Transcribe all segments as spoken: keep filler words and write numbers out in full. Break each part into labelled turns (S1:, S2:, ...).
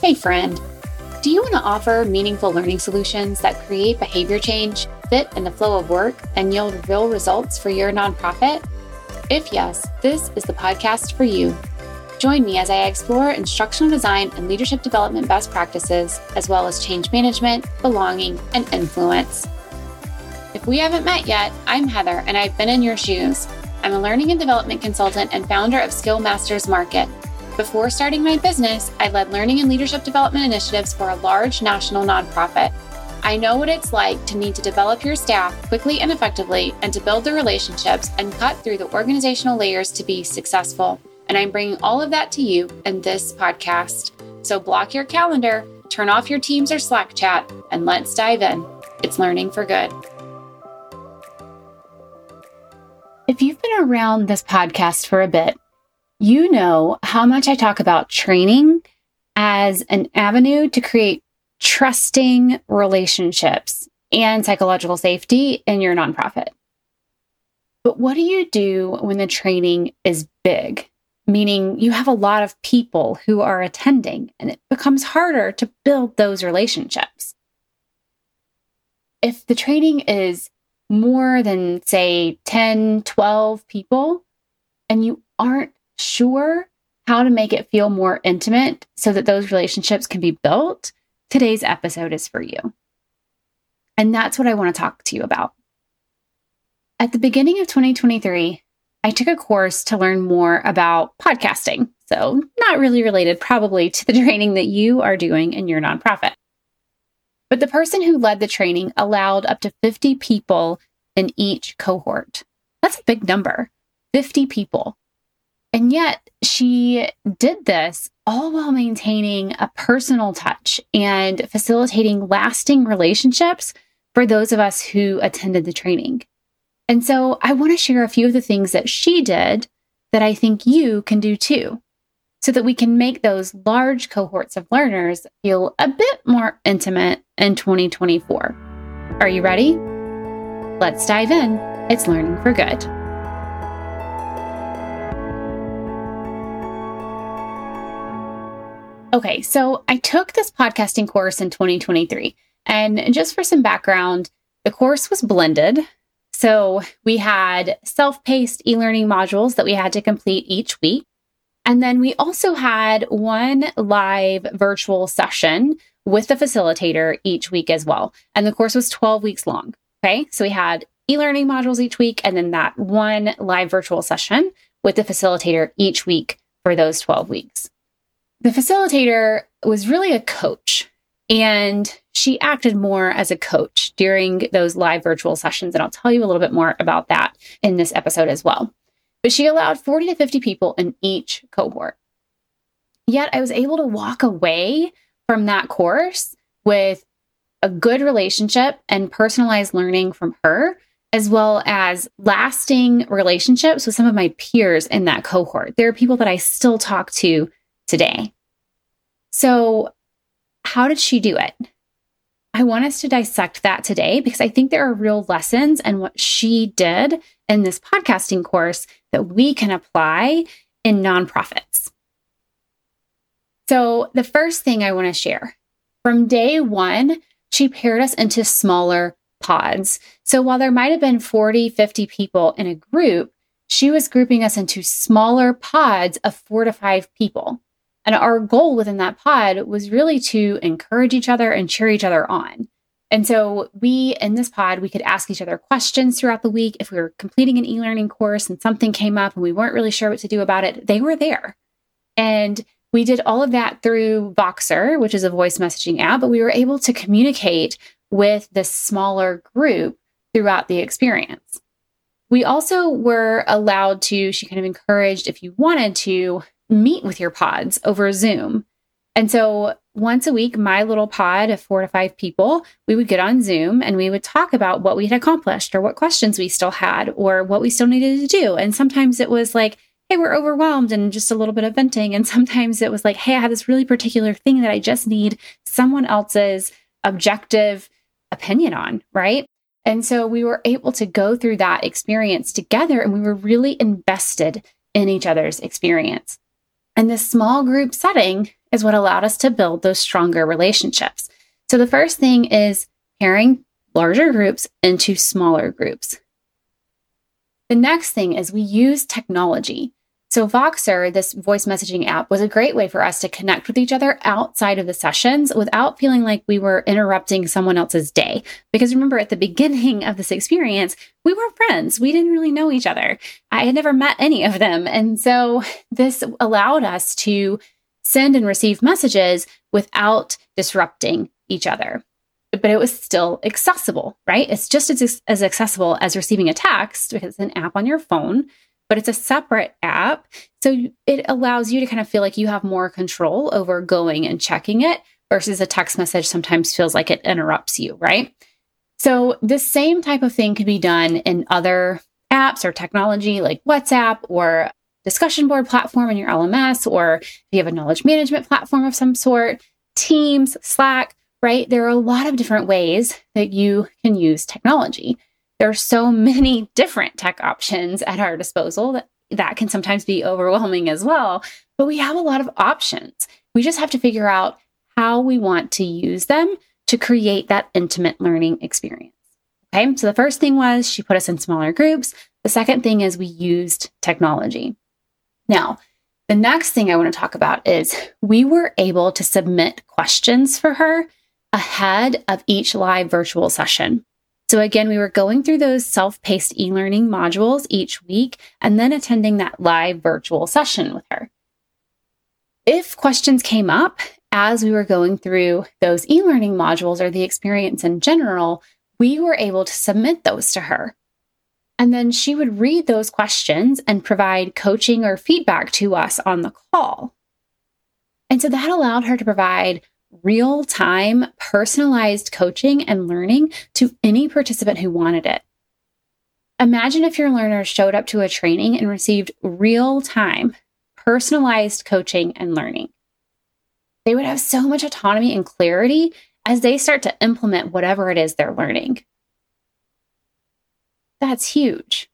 S1: Hey friend, do you want to offer meaningful learning solutions that create behavior change, fit in the flow of work, and yield real results for your nonprofit? If yes, this is the podcast for you. Join me as I explore instructional design and leadership development best practices, as well as change management, belonging, and influence. If we haven't met yet, I'm Heather, and I've been in your shoes. I'm a learning and development consultant and founder of Skill Masters Market. Before starting my business, I led learning and leadership development initiatives for a large national nonprofit. I know what it's like to need to develop your staff quickly and effectively and to build the relationships and cut through the organizational layers to be successful. And I'm bringing all of that to you in this podcast. So block your calendar, turn off your Teams or Slack chat, and let's dive in. It's learning for good. If you've been around this podcast for a bit, you know how much I talk about training as an avenue to create trusting relationships and psychological safety in your nonprofit. But what do you do when the training is big? Meaning you have a lot of people who are attending and it becomes harder to build those relationships. If the training is more than, say, ten, twelve people, and you aren't sure how to make it feel more intimate so that those relationships can be built, today's episode is for you. And that's what I want to talk to you about. At the beginning of twenty twenty-three, I took a course to learn more about podcasting. So not really related probably to the training that you are doing in your nonprofit. But the person who led the training allowed up to fifty people in each cohort. That's a big number, fifty people. And yet she did this all while maintaining a personal touch and facilitating lasting relationships for those of us who attended the training. And so I want to share a few of the things that she did that I think you can do too, so that we can make those large cohorts of learners feel a bit more intimate in twenty twenty-four. Are you ready? Let's dive in. It's Learning for Good. Okay, so I took this podcasting course in twenty twenty-three, and just for some background, the course was blended. So we had self-paced e-learning modules that we had to complete each week. And then we also had one live virtual session with the facilitator each week as well. And the course was twelve weeks long. Okay, so we had e-learning modules each week, and then that one live virtual session with the facilitator each week for those twelve weeks. The facilitator was really a coach, and she acted more as a coach during those live virtual sessions. And I'll tell you a little bit more about that in this episode as well. But she allowed forty to fifty people in each cohort. Yet I was able to walk away from that course with a good relationship and personalized learning from her, as well as lasting relationships with some of my peers in that cohort. There are people that I still talk to today. So how did she do it? I want us to dissect that today because I think there are real lessons in what she did in this podcasting course that we can apply in nonprofits. So the first thing I want to share, from day one, she paired us into smaller pods. So while there might have been forty, fifty people in a group, she was grouping us into smaller pods of four to five people. And our goal within that pod was really to encourage each other and cheer each other on. And so we, in this pod, we could ask each other questions throughout the week. If we were completing an e-learning course and something came up and we weren't really sure what to do about it, they were there. And we did all of that through Voxer, which is a voice messaging app, but we were able to communicate with this smaller group throughout the experience. We also were allowed to, she kind of encouraged, if you wanted to, meet with your pods over Zoom. And so once a week, my little pod of four to five people, we would get on Zoom and we would talk about what we had accomplished or what questions we still had or what we still needed to do. And sometimes it was like, hey, we're overwhelmed and just a little bit of venting. And sometimes it was like, hey, I have this really particular thing that I just need someone else's objective opinion on, right? And so we were able to go through that experience together and we were really invested in each other's experience. And this small group setting is what allowed us to build those stronger relationships. So the first thing is pairing larger groups into smaller groups. The next thing is we use technology. So Voxer, this voice messaging app, was a great way for us to connect with each other outside of the sessions without feeling like we were interrupting someone else's day. Because remember, at the beginning of this experience, we were friends. We didn't really know each other. I had never met any of them. And so this allowed us to send and receive messages without disrupting each other. But it was still accessible, right? It's just as, as accessible as receiving a text because it's an app on your phone, but it's a separate app. So it allows you to kind of feel like you have more control over going and checking it versus a text message sometimes feels like it interrupts you, right? So the same type of thing could be done in other apps or technology like WhatsApp or discussion board platform in your L M S, or if you have a knowledge management platform of some sort, Teams, Slack, right? There are a lot of different ways that you can use technology. There are so many different tech options at our disposal that that can sometimes be overwhelming as well, but we have a lot of options. We just have to figure out how we want to use them to create that intimate learning experience. Okay, so the first thing was she put us in smaller groups. The second thing is we used technology. Now, the next thing I want to talk about is we were able to submit questions for her ahead of each live virtual session. So again, we were going through those self-paced e-learning modules each week and then attending that live virtual session with her. If questions came up as we were going through those e-learning modules or the experience in general, we were able to submit those to her. And then she would read those questions and provide coaching or feedback to us on the call. And so that allowed her to provide real-time, personalized coaching and learning to any participant who wanted it. Imagine if your learners showed up to a training and received real-time, personalized coaching and learning. They would have so much autonomy and clarity as they start to implement whatever it is they're learning. That's huge.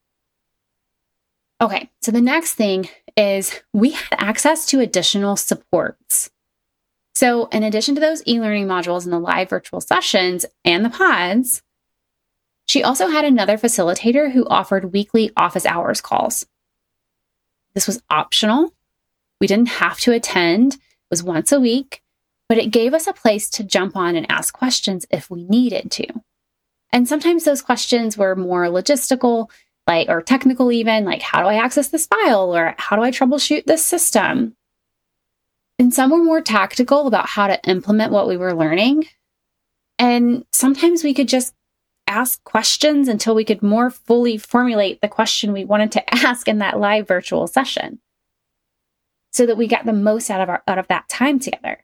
S1: Okay, so the next thing is we had access to additional supports. So in addition to those e-learning modules and the live virtual sessions and the pods, she also had another facilitator who offered weekly office hours calls. This was optional. We didn't have to attend. It was once a week, but it gave us a place to jump on and ask questions if we needed to. And sometimes those questions were more logistical, like, or technical even, like, how do I access this file? Or how do I troubleshoot this system? And some were more tactical about how to implement what we were learning. And sometimes we could just ask questions until we could more fully formulate the question we wanted to ask in that live virtual session so that we got the most out of our, out of that time together.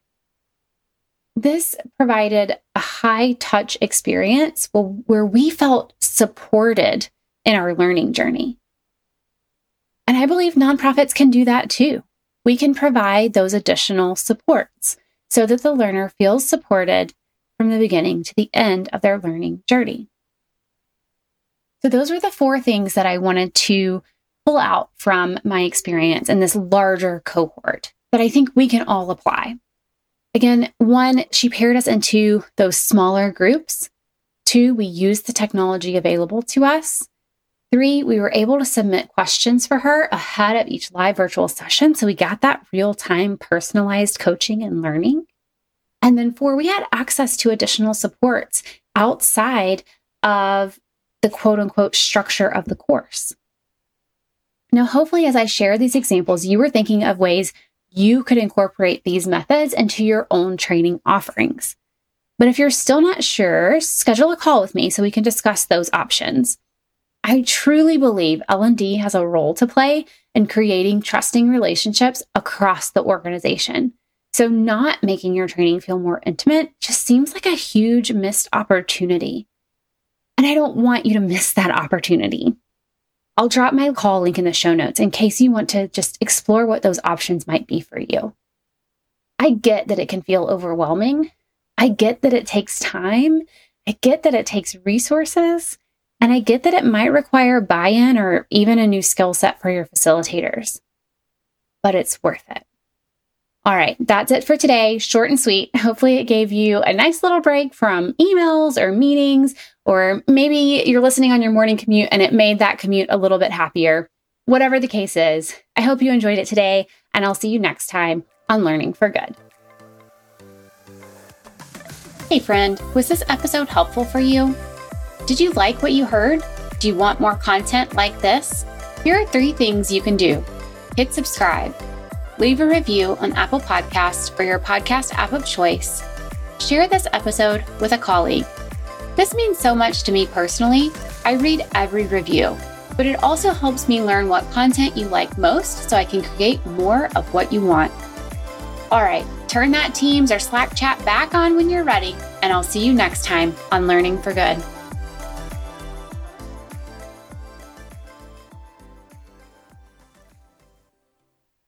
S1: This provided a high-touch experience where we felt supported in our learning journey. And I believe nonprofits can do that too. We can provide those additional supports so that the learner feels supported from the beginning to the end of their learning journey. So those were the four things that I wanted to pull out from my experience in this larger cohort that I think we can all apply. Again, one, she paired us into those smaller groups. Two, we used the technology available to us. Three, we were able to submit questions for her ahead of each live virtual session. So we got that real-time personalized coaching and learning. And then four, we had access to additional supports outside of the quote unquote structure of the course. Now, hopefully, as I share these examples, you were thinking of ways you could incorporate these methods into your own training offerings. But if you're still not sure, schedule a call with me so we can discuss those options. I truly believe L and D has a role to play in creating trusting relationships across the organization. So not making your training feel more intimate just seems like a huge missed opportunity. And I don't want you to miss that opportunity. I'll drop my call link in the show notes in case you want to just explore what those options might be for you. I get that it can feel overwhelming. I get that it takes time. I get that it takes resources. And I get that it might require buy-in or even a new skill set for your facilitators. But it's worth it. All right, that's it for today. Short and sweet. Hopefully it gave you a nice little break from emails or meetings, or maybe you're listening on your morning commute and it made that commute a little bit happier. Whatever the case is, I hope you enjoyed it today, and I'll see you next time on Learning for Good. Hey friend, was this episode helpful for you? Did you like what you heard? Do you want more content like this? Here are three things you can do. Hit subscribe. Leave a review on Apple Podcasts or your podcast app of choice. Share this episode with a colleague. This means so much to me personally. I read every review, but it also helps me learn what content you like most so I can create more of what you want. All right, turn that Teams or Slack chat back on when you're ready, and I'll see you next time on Learning for Good.